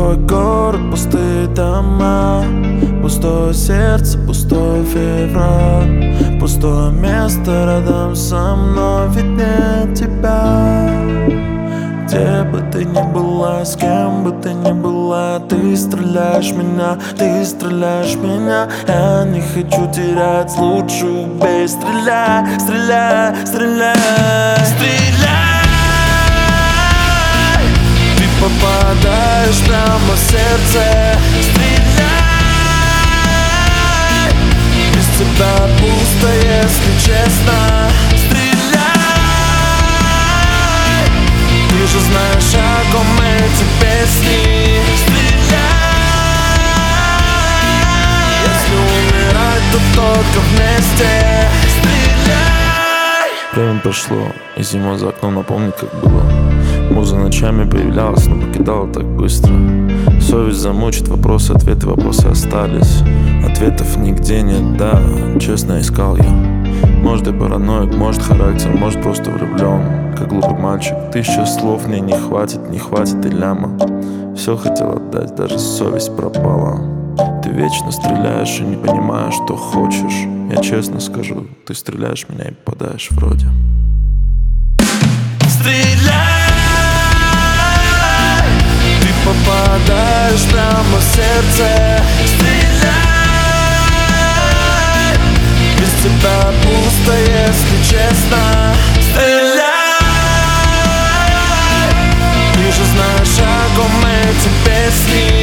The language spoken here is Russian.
Пустой город, пустые дома, пустое сердце, пустой февраль. Пустое место рядом со мной, ведь нет тебя. Где бы ты ни была, с кем бы ты ни была, ты стреляешь меня, ты стреляешь меня. Я не хочу терять, лучше убей. Стреляй, стреляй, стреляй, стреляй. Ты попадаешь прямо в сердце. Стреляй. Без тебя пусто, если честно. Ты же знаешь, о ком эти песни. Стреляй. Если умирать, то только вместе. Стреляй. Время прошло, и зима за окном напомнит, как было. Муза ночами появлялась, но покидала так быстро. Совесть замучит, вопросы, ответы, вопросы остались. Ответов нигде нет, да, честно искал я. Может, и параноик, может, характер, может, просто влюблен. Как глупый мальчик, 1000 слов мне не хватит и ляма. Все хотел отдать, даже совесть пропала. Ты вечно стреляешь и не понимаешь, что хочешь. Я честно скажу, ты стреляешь в меня и попадаешь вроде. Стреляй! Ты попадаешь прямо в сердце. Стреляй! Без тебя пусто, если честно. Стреляй! Ты же знаешь, о ком эти песни.